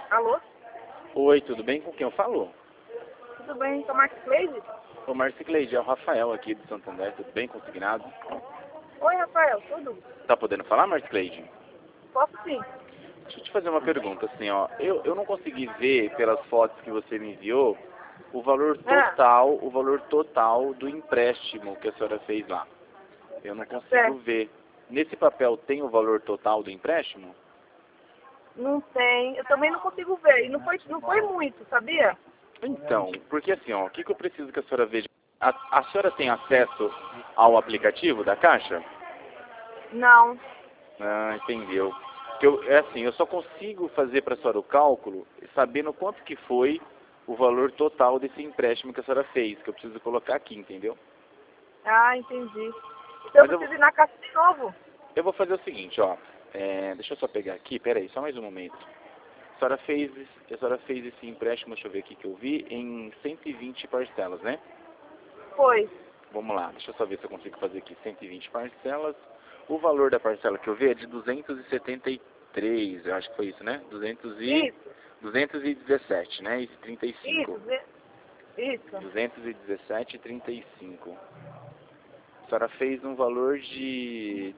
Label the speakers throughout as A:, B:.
A: Alô?
B: Oi, tudo bem? Com quem eu falo?
A: Tudo bem? Com a Marcia Cleide?
B: Ô, Marcicleide, é o Rafael aqui do Santander, tudo bem? Consignado?
A: Oi, Rafael, tudo?
B: Tá podendo falar, Marcicleide?
A: Posso sim.
B: Deixa eu te fazer uma pergunta, assim, ó. Eu não consegui ver pelas fotos que você me enviou
A: Ah,
B: o valor total do empréstimo que a senhora fez lá. Eu não consigo
A: certo.
B: ver. Nesse papel tem o valor total do empréstimo?
A: Não tem. Eu também não consigo ver. E não foi muito, sabia?
B: Então, porque assim, ó, o que eu preciso que a senhora veja? A senhora tem acesso ao aplicativo da Caixa?
A: Não.
B: Ah, entendeu. É assim, eu só consigo fazer para a senhora o cálculo sabendo quanto que foi o valor total desse empréstimo que a senhora fez, que eu preciso colocar aqui, entendeu?
A: Ah, entendi. Então eu
B: Mas
A: preciso ir na caixa de novo.
B: eu vou fazer o seguinte, ó. Deixa eu só pegar aqui, peraí, só mais um momento. A senhora fez esse empréstimo, deixa eu ver aqui que eu vi, em 120 parcelas, né?
A: Foi.
B: Vamos lá, deixa eu só ver se eu consigo fazer aqui 120 parcelas. O valor da parcela que eu vi é de 273, eu acho que foi isso, né?
A: Isso.
B: 217, né? E 35.
A: Isso. Isso.
B: 217,35. A senhora fez um valor de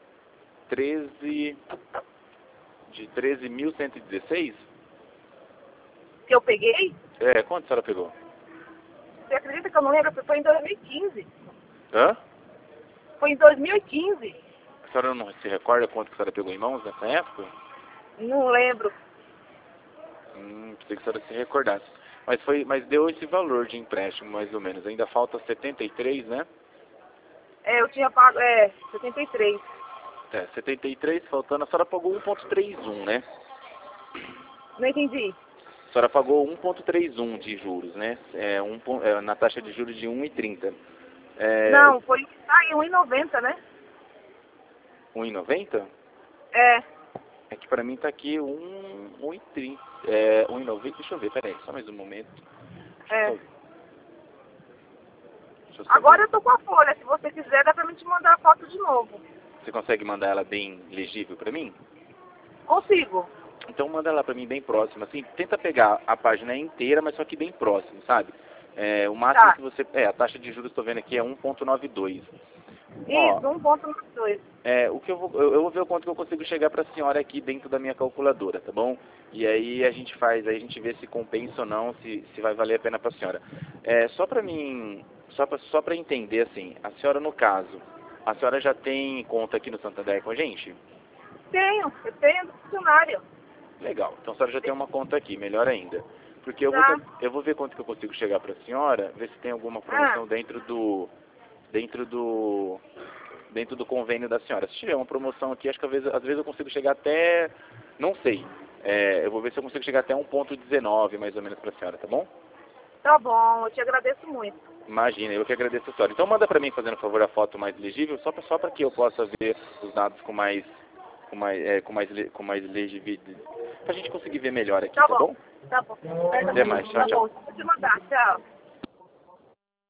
B: 13 de 13.116?
A: Que eu peguei?
B: É, quanto a senhora pegou?
A: Você acredita que eu não lembro? Foi em 2015.
B: Hã?
A: Foi em 2015.
B: A senhora não se recorda quanto que a senhora pegou em mãos nessa época?
A: Não lembro.
B: Pensei que a senhora se recordasse. Mas deu esse valor de empréstimo, mais ou menos. Ainda falta 73, né?
A: É, eu tinha pago, 73.
B: 73, faltando. A senhora pagou 1,31, né?
A: Não entendi.
B: A senhora pagou 1,31 de juros, né? Na taxa de juros de 1,30. É,
A: Não, foi em 1,90, né?
B: 1,90?
A: É.
B: É que pra mim tá aqui 1,30. 1,90. Deixa eu ver, peraí, só mais um momento. Deixa eu
A: É.
B: só, deixa eu só
A: Agora
B: ver.
A: eu tô com a folha. Se você quiser, dá pra mim te mandar a foto de novo.
B: Você consegue mandar ela bem legível pra mim?
A: Consigo.
B: Então manda ela pra mim bem próximo, assim, tenta pegar a página inteira, mas só que bem próximo, sabe? O máximo
A: Tá.
B: que você... a taxa de juros, estou vendo aqui, é 1,92. Ó,
A: Isso, 1,92.
B: o que eu vou ver o quanto que eu consigo chegar pra senhora aqui dentro da minha calculadora, tá bom? E aí a gente faz, aí a gente vê se compensa ou não, se vai valer a pena pra senhora. Só pra mim, só pra entender, assim, a senhora no caso, a senhora já tem conta aqui no Santander com a gente?
A: Eu tenho do funcionário.
B: Legal. Então a senhora já tem uma conta aqui, melhor ainda. Porque
A: Tá.
B: eu vou ver quanto que eu consigo chegar para a senhora, ver se tem alguma
A: Ah,
B: promoção dentro do dentro do convênio da senhora. Se tiver uma promoção aqui, acho que às vezes eu consigo chegar até, não sei. Eu vou ver se eu consigo chegar até 1,19 mais ou menos para a senhora, tá bom?
A: tá bom, eu te agradeço muito.
B: Imagina, eu que agradeço a senhora. Então manda para mim, fazendo favor, a foto mais legível, só para que eu possa ver os dados com mais legibilidade, para a gente conseguir ver melhor aqui,
A: Tá
B: tá
A: bom,
B: bom?
A: tá bom.
B: Até mais, tchau,
A: Tá
B: tchau.
A: bom, vou te mandar, tchau.